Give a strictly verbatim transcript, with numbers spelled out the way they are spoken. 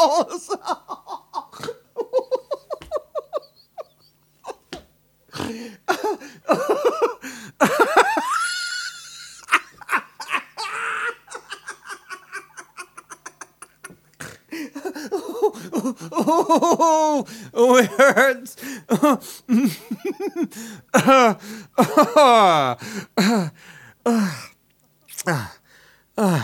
balls. Oh, oh, it hurts. Uh, uh, uh, uh, uh.